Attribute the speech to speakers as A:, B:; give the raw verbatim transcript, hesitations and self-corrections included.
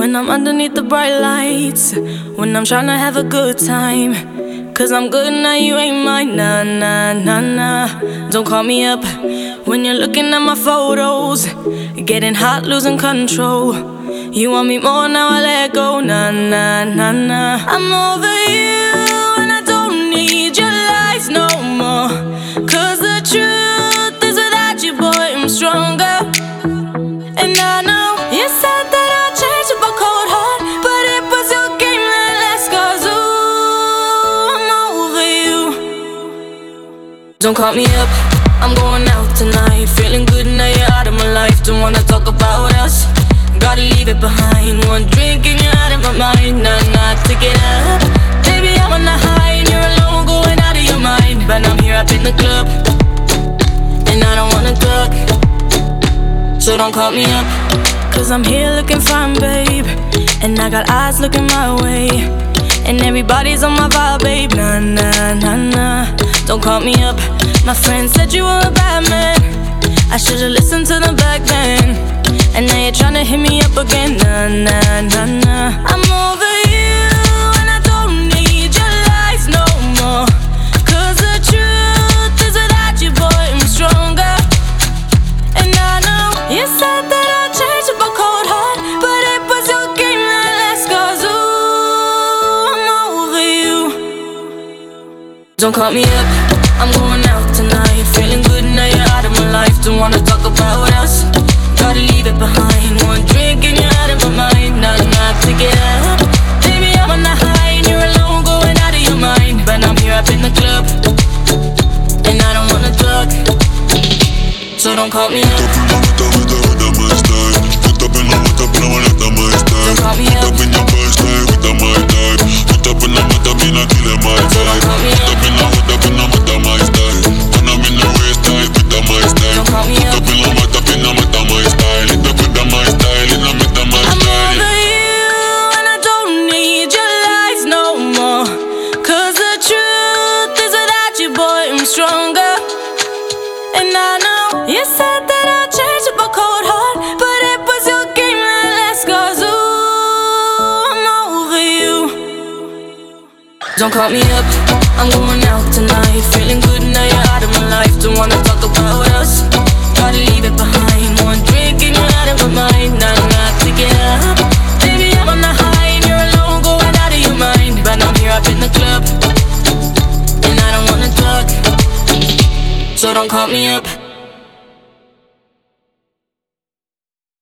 A: when I'm underneath the bright lights, when I'm tryna have a good time. Cause I'm good now, you ain't mine, nah, nah, nah, nah. Don't call me up when you're looking at my photos, getting hot, losing control. You want me more, now I let go, nah, nah, nah, nah. I'm over you and I don't need your lies no more. Cause the truth is without you, boy, I'm stronger. And I know you said that I'd change up a cold heart, but it was your game that last. Cause ooh, I'm over you. Don't call me up, I'm going out tonight. Feeling good now you're out of my life. Don't wanna talk about us, gotta leave it behind. One drink and you're out of my mind. Nah, nah, take it up. Baby, I'm on the high and you're alone, going out of your mind. But I'm here up in the club and I don't wanna talk, so don't call me up. Cause I'm here looking fine, babe, and I got eyes looking my way, and everybody's on my vibe, babe. Nah, nah, nah, nah. Don't call me up. My friend said you were a bad man, I should've listened to them back then. And now you're tryna hit me up again. Nah, nah, nah, nah. I'm over you and I don't need your lies no more. Cause the truth is without you, boy, I'm stronger. And I know you said that I'd change up a cold heart, but it was your game that last. Cause ooh, I'm over you. Don't call me up, I'm going out tonight. Feeling good now you're out of my life. Don't wanna talk about us, gotta leave it behind. One drink and you're out of my mind. Nah, nah, take it up. Baby, I'm on the high and you're alone, going out of your mind. But I'm here up in the club and I don't wanna talk, so don't call me up. Don't call me up. Don't call me up. Stronger. And I know you said that I'd change up a cold heart, but it was your game that last. Cause ooh, I'm over you. Don't call me up, I'm going out tonight. Feeling good now you're out of my life. Don't wanna talk